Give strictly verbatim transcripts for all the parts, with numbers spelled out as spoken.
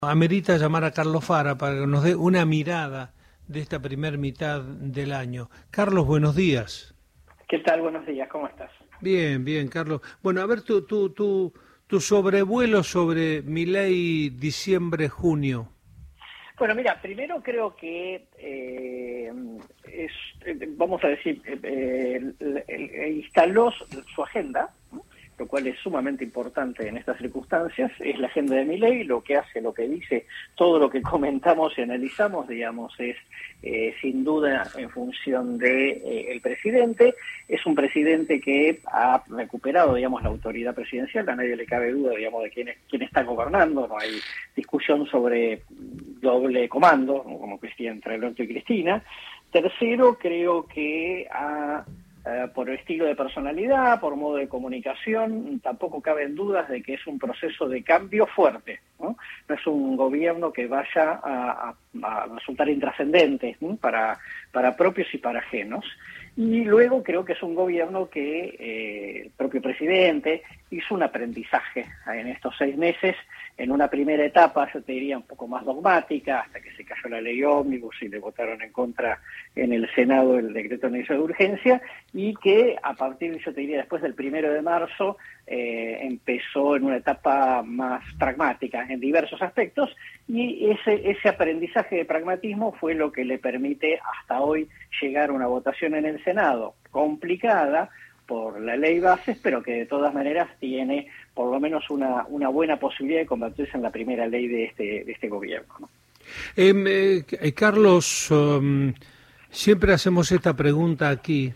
Amerita llamar a Carlos Fara para que nos dé una mirada de esta primer mitad del año. Carlos, buenos días. ¿Qué tal? Buenos días, ¿cómo estás? Bien, bien, Carlos. Bueno, a ver tu, tu, tu, tu sobrevuelo sobre Milei diciembre-junio. Bueno, mira, primero creo que eh, es, vamos a decir, eh, eh, eh, instaló su agenda, ¿no? Lo cual es sumamente importante en estas circunstancias, es la agenda de Milei, lo que hace, lo que dice, todo lo que comentamos y analizamos, digamos, es eh, sin duda en función de eh, el presidente. Es un presidente que ha recuperado, digamos, la autoridad presidencial, a nadie le cabe duda, digamos, de quién, es, quién está gobernando, no hay discusión sobre doble comando, ¿no? Como decía, entre Alberto y Cristina. Tercero, creo que ha... Uh, por estilo de personalidad, por modo de comunicación, tampoco caben dudas de que es un proceso de cambio fuerte, ¿no? No es un gobierno que vaya a, a, a resultar intrascendente, ¿no? para, para propios y para ajenos. Y luego creo que es un gobierno que eh, el propio presidente hizo un aprendizaje en estos seis meses, en una primera etapa, yo te diría, un poco más dogmática, hasta que se cayó la ley ómnibus y le votaron en contra en el Senado el decreto de necesidad de urgencia, y que a partir, yo te diría, después del primero de marzo, eh, empezó en una etapa más pragmática en diversos aspectos, y ese, ese aprendizaje de pragmatismo fue lo que le permite hasta hoy llegar a una votación en el Senado complicada por la ley bases, pero que de todas maneras tiene por lo menos una, una buena posibilidad de convertirse en la primera ley de este, de este gobierno, ¿no? Eh, eh, Carlos, um, siempre hacemos esta pregunta aquí.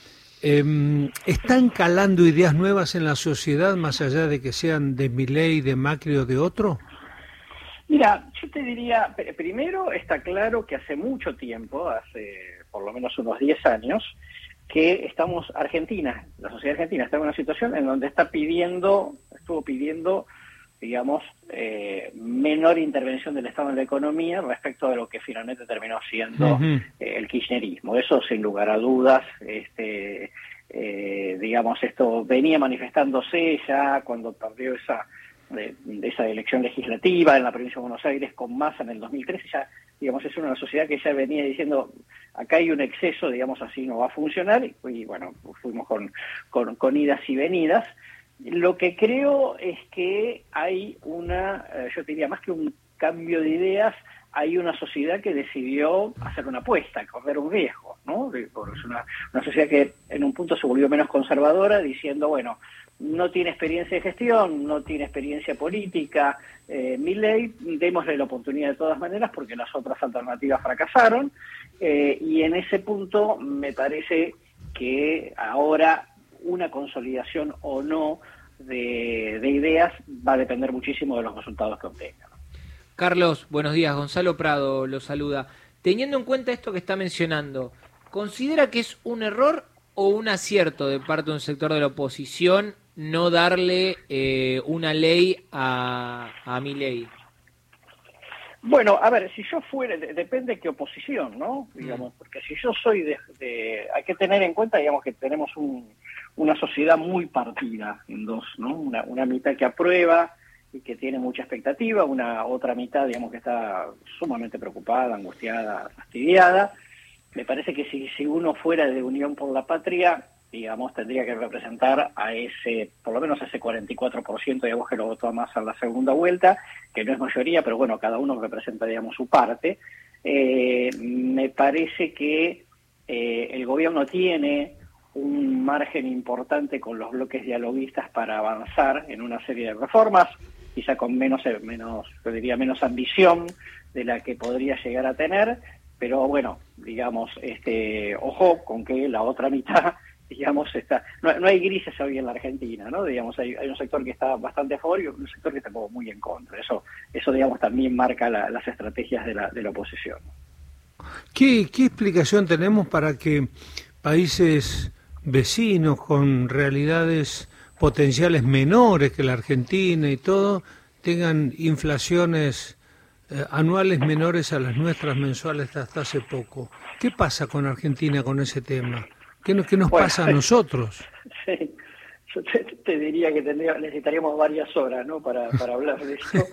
Eh, ¿Están calando ideas nuevas en la sociedad más allá de que sean de Milei, de Macri o de otro? Mira, yo te diría, primero está claro que hace mucho tiempo, hace por lo menos unos diez años, que estamos, Argentina, la sociedad argentina está en una situación en donde está pidiendo, estuvo pidiendo, digamos, eh, menor intervención del Estado en la economía respecto de lo que finalmente terminó siendo uh-huh. eh, el kirchnerismo. Eso, sin lugar a dudas, este, eh, digamos, esto venía manifestándose ya cuando perdió esa, de, de esa elección legislativa en la provincia de Buenos Aires con Massa en el dos mil trece, ya, digamos, es una sociedad que ya venía diciendo, acá hay un exceso, digamos, así no va a funcionar, y, y bueno, fuimos con, con, con idas y venidas. Lo que creo es que hay una, eh, yo te diría, más que un cambio de ideas, hay una sociedad que decidió hacer una apuesta, correr un riesgo, ¿no? Es una, una sociedad que en un punto se volvió menos conservadora, diciendo, bueno, no tiene experiencia de gestión, no tiene experiencia política, eh, Milei, démosle la oportunidad de todas maneras porque las otras alternativas fracasaron, eh, y en ese punto me parece que ahora una consolidación o no de, de ideas va a depender muchísimo de los resultados que obtengan. Carlos, buenos días. Gonzalo Prado lo saluda. Teniendo en cuenta esto que está mencionando, ¿considera que es un error o un acierto de parte de un sector de la oposición no darle eh, una ley a, a Milei? Bueno, a ver, si yo fuera, de, depende de qué oposición, ¿no? Digamos, porque si yo soy de, de, hay que tener en cuenta, digamos, que tenemos un, una sociedad muy partida en dos, ¿no? Una, una mitad que aprueba y que tiene mucha expectativa, una otra mitad, digamos, que está sumamente preocupada, angustiada, fastidiada. Me parece que si, si uno fuera de Unión por la Patria, digamos, tendría que representar a ese, por lo menos a ese cuarenta y cuatro por ciento, digamos, que lo votó a Massa en la segunda vuelta, que no es mayoría, pero bueno, cada uno representa, digamos, su parte. Eh, me parece que eh, el gobierno tiene un margen importante con los bloques dialoguistas para avanzar en una serie de reformas, quizá con menos, menos, yo diría, menos ambición de la que podría llegar a tener, pero bueno, digamos, este, ojo con que la otra mitad, digamos, está, no, no hay grises hoy en la Argentina, ¿no? Digamos, hay, hay un sector que está bastante a favor y un sector que está como muy en contra. Eso, eso digamos, también marca la, las estrategias de la, de la oposición. ¿Qué, ¿Qué explicación tenemos para que países vecinos con realidades potenciales menores que la Argentina y todo tengan inflaciones eh, anuales menores a las nuestras mensuales hasta hace poco? ¿Qué pasa con Argentina con ese tema? ¿Qué nos, qué nos bueno, pasa a nosotros? Sí, yo te, te diría que tendría, necesitaríamos varias horas, ¿no? para, para hablar de eso.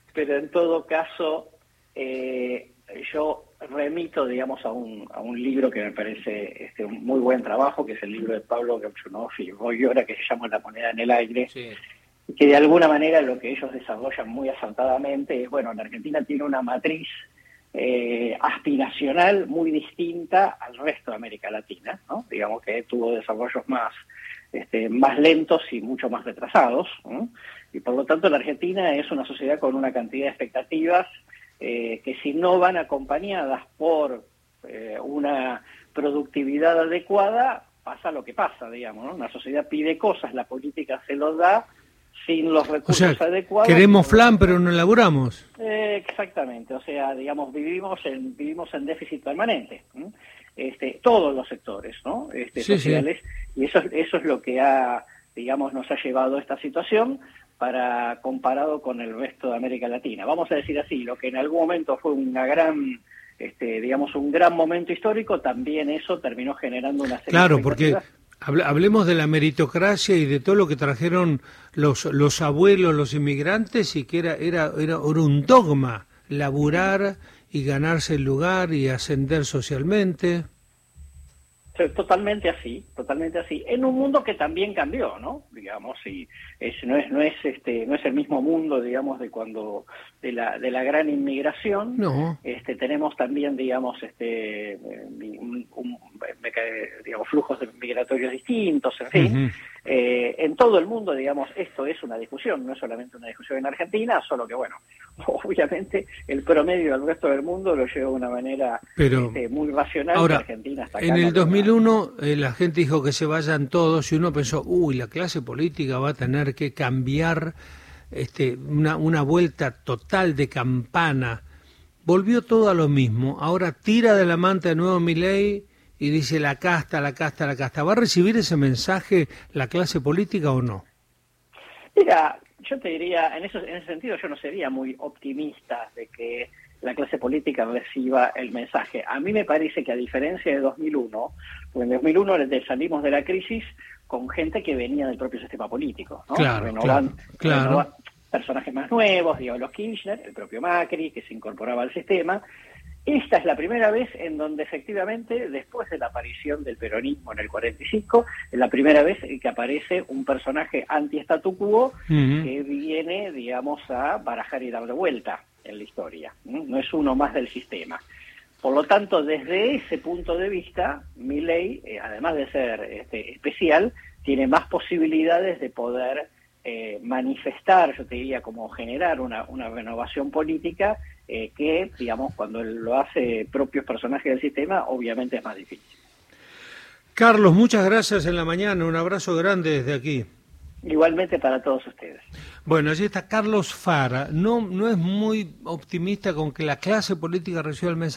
pero en todo caso eh, yo remito, digamos, a un, a un libro que me parece este, un muy buen trabajo, que es el libro de Pablo Gamchunov y Goyora, que se llama La moneda en el aire, sí. Que de alguna manera lo que ellos desarrollan muy acertadamente es, bueno, la Argentina tiene una matriz eh, aspiracional muy distinta al resto de América Latina, ¿no? Digamos que tuvo desarrollos más, este, más lentos y mucho más retrasados, ¿no? Y por lo tanto la Argentina es una sociedad con una cantidad de expectativas eh, que si no van acompañadas por eh, una productividad adecuada, pasa lo que pasa, digamos, ¿no? Una sociedad pide cosas, la política se los da, sin los recursos o sea, adecuados. Queremos flan, pero no elaboramos. Eh, exactamente, o sea, digamos, vivimos en vivimos en déficit permanente, ¿sí? Este, todos los sectores, ¿no? Este, sí, sociales, sí. Y eso, eso es lo que ha, digamos, nos ha llevado a esta situación para comparado con el resto de América Latina. Vamos a decir así, lo que en algún momento fue una gran, este, digamos, un gran momento histórico, también eso terminó generando una serie claro, de porque hablemos de la meritocracia y de todo lo que trajeron los los abuelos, los inmigrantes, y que era era era, era un dogma, laburar y ganarse el lugar y ascender socialmente. Totalmente así, totalmente así, en un mundo que también cambió, ¿no? Digamos, y es, no es no es este no es el mismo mundo, digamos, de cuando de la de la gran inmigración. No. Este tenemos también, digamos, este un, un, digamos flujos migratorios distintos, en fin. Uh-huh. Eh, en todo el mundo, digamos, esto es una discusión, no es solamente una discusión en Argentina, solo que, bueno, obviamente el promedio del resto del mundo lo lleva de una manera Pero, este, muy racional. Ahora, que Argentina está acá en el no dos mil uno eh, la gente dijo que se vayan todos y uno pensó, uy, la clase política va a tener que cambiar, este, una, una vuelta total de campana. Volvió todo a lo mismo, ahora tira de la manta de nuevo Milei y dice la casta, la casta, la casta. ¿Va a recibir ese mensaje la clase política o no? Mira, yo te diría, en, eso, en ese sentido yo no sería muy optimista de que la clase política reciba el mensaje. A mí me parece que a diferencia de dos mil uno, pues en dos mil uno salimos de la crisis con gente que venía del propio sistema político, ¿no? Claro, Renovan, claro, claro. Renovan personajes más nuevos, digamos, los Kirchner, el propio Macri, que se incorporaba al sistema. Esta es la primera vez en donde efectivamente, después de la aparición del peronismo en el cuarenta y cinco, es la primera vez que aparece un personaje anti-statu quo uh-huh. que viene, digamos, a barajar y darle vuelta en la historia. No es uno más del sistema. Por lo tanto, desde ese punto de vista, Milei, eh, además de ser este, especial, tiene más posibilidades de poder eh, manifestar, yo te diría, como generar una, una renovación política eh, que, digamos, cuando lo hace propios personajes del sistema, obviamente es más difícil. Carlos, muchas gracias en la mañana, un abrazo grande desde aquí. Igualmente para todos ustedes. Bueno, allí está Carlos Fara, no, no es muy optimista con que la clase política reciba el mensaje.